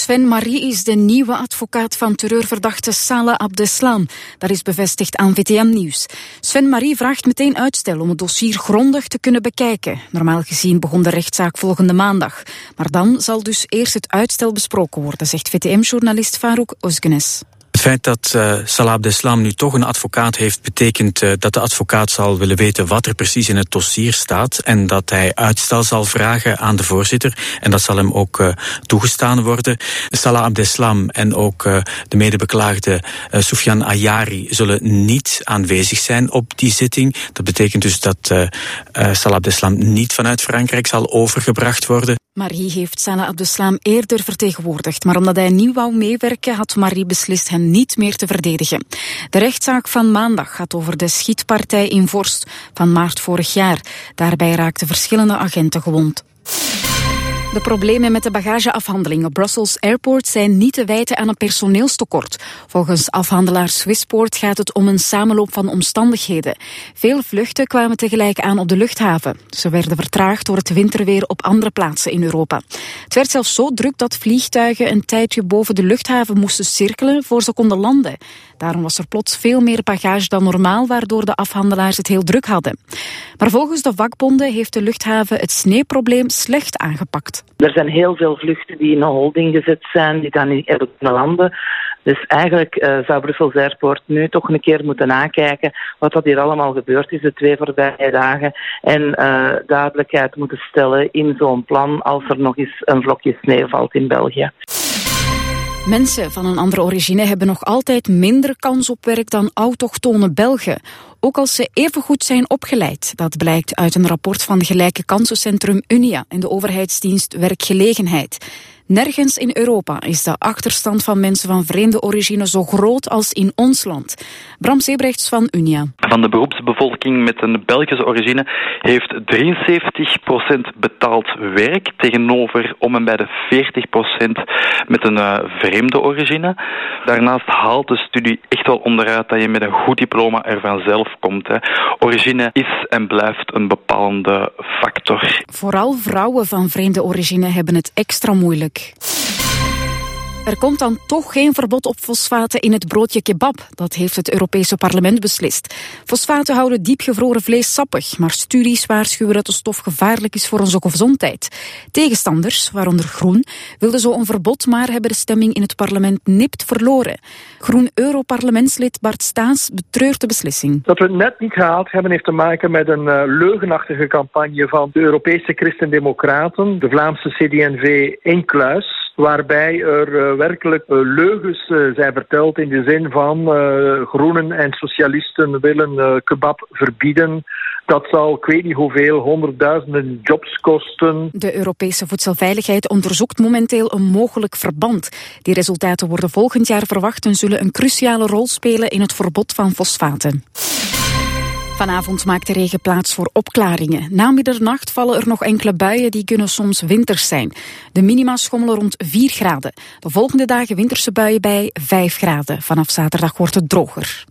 Sven Marie is de nieuwe advocaat van terreurverdachte Salah Abdeslam. Dat is bevestigd aan VTM Nieuws. Sven Marie vraagt meteen uitstel om het dossier grondig te kunnen bekijken. Normaal gezien begon de rechtszaak volgende maandag. Maar dan zal dus eerst het uitstel besproken worden, zegt VTM-journalist Farouk Özgenes. Het feit dat Salah Abdeslam nu toch een advocaat heeft, betekent dat de advocaat zal willen weten wat er precies in het dossier staat en dat hij uitstel zal vragen aan de voorzitter. En dat zal hem ook toegestaan worden. Salah Abdeslam en ook de medebeklaagde Soufiane Ayari zullen niet aanwezig zijn op die zitting. Dat betekent dus dat Salah Abdeslam niet vanuit Frankrijk zal overgebracht worden. Marie heeft Salah Abdeslam eerder vertegenwoordigd, maar omdat hij niet wou meewerken, had Marie beslist hem niet meer te verdedigen. De rechtszaak van maandag gaat over de schietpartij in Vorst van maart vorig jaar. Daarbij raakten verschillende agenten gewond. De problemen met de bagageafhandeling op Brussels Airport zijn niet te wijten aan een personeelstekort. Volgens afhandelaar Swissport gaat het om een samenloop van omstandigheden. Veel vluchten kwamen tegelijk aan op de luchthaven. Ze werden vertraagd door het winterweer op andere plaatsen in Europa. Het werd zelfs zo druk dat vliegtuigen een tijdje boven de luchthaven moesten cirkelen voor ze konden landen. Daarom was er plots veel meer bagage dan normaal, waardoor de afhandelaars het heel druk hadden. Maar volgens de vakbonden heeft de luchthaven het sneeuwprobleem slecht aangepakt. Er zijn heel veel vluchten die in een holding gezet zijn, die dan niet hebben kunnen landen. Dus eigenlijk zou Brussels Airport nu toch een keer moeten nakijken wat hier allemaal gebeurd is de 2 voorbije dagen. En duidelijkheid moeten stellen in zo'n plan als er nog eens een vlokje sneeuw valt in België. Mensen van een andere origine hebben nog altijd minder kans op werk dan autochtone Belgen. Ook als ze evengoed zijn opgeleid. Dat blijkt uit een rapport van Gelijke Kansencentrum Unia en de overheidsdienst Werkgelegenheid. Nergens in Europa is de achterstand van mensen van vreemde origine zo groot als in ons land. Bram Sebrechts van Unia. Van de beroepsbevolking met een Belgische origine heeft 73% betaald werk tegenover om en bij de 40% met een vreemde origine. Daarnaast haalt de studie echt wel onderuit dat je met een goed diploma er vanzelf komt. Origine is en blijft een bepalende factor. Vooral vrouwen van vreemde origine hebben het extra moeilijk. Er komt dan toch geen verbod op fosfaten in het broodje kebab. Dat heeft het Europese parlement beslist. Fosfaten houden diepgevroren vlees sappig, maar studies waarschuwen dat de stof gevaarlijk is voor onze gezondheid. Tegenstanders, waaronder Groen, wilden zo een verbod, maar hebben de stemming in het parlement nipt verloren. Groen-Europarlementslid Bart Staes betreurt de beslissing. Dat we het net niet gehaald hebben heeft te maken met een leugenachtige campagne van de Europese Christen-Democraten, de Vlaamse CD&V Enkluis, waarbij er werkelijk leugens zijn verteld in de zin van groenen en socialisten willen kebab verbieden. Dat zal, ik weet niet hoeveel, honderdduizenden jobs kosten. De Europese Voedselveiligheid onderzoekt momenteel een mogelijk verband. Die resultaten worden volgend jaar verwacht en zullen een cruciale rol spelen in het verbod van fosfaten. Vanavond maakt de regen plaats voor opklaringen. Na middernacht vallen er nog enkele buien die kunnen soms winters zijn. De minima schommelen rond 4 graden. De volgende dagen winterse buien bij 5 graden. Vanaf zaterdag wordt het droger.